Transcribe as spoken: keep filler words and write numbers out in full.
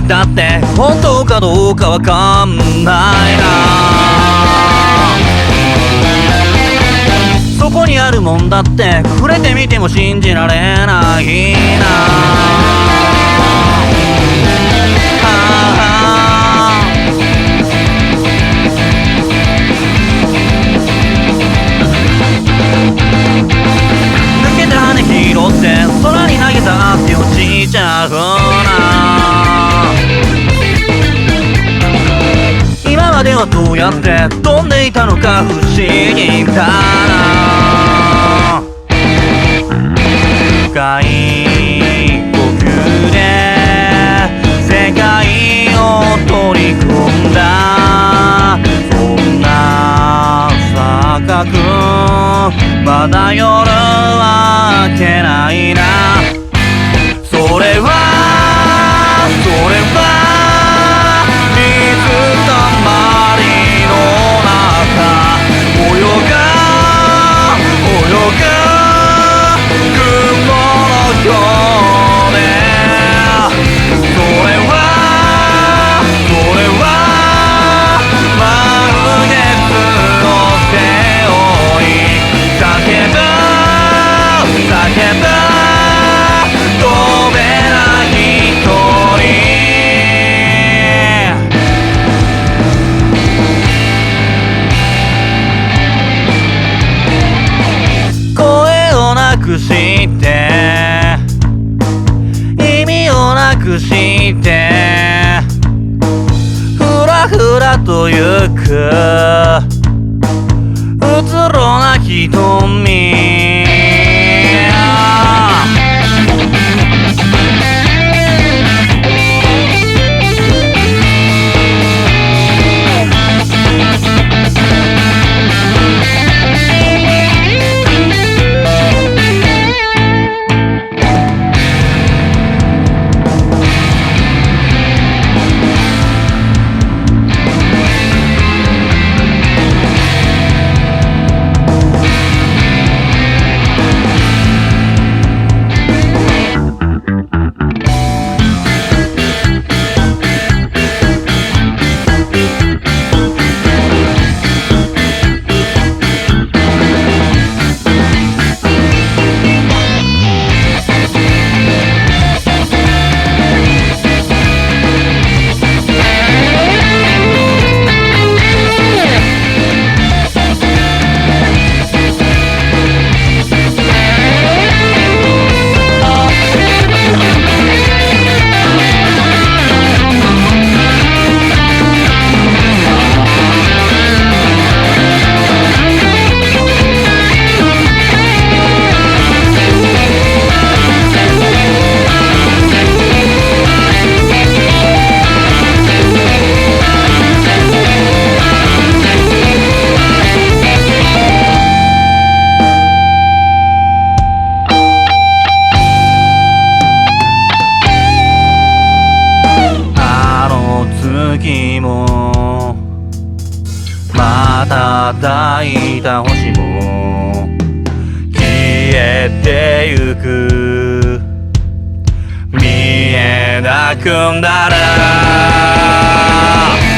たって本当かどうかわかんないな。そこにあるもんだって触れてみても信じられないな。抜けた羽拾って空に投げたって落ちちゃうな。今まではどうやって飛んでいたのか不思議だな。深い呼吸で世界を取り込んだ。そんな錯覚まだ夜は明けないな。それはそれは水たまりの中泳が泳が雲のようで。それはそれは満月を背負い叫ぶ叫ぶ飛べない鳥。声をなくして意味をなくしてふらふらと行くうつろな瞳。月も瞬いた星も消えてゆく。見えなくなる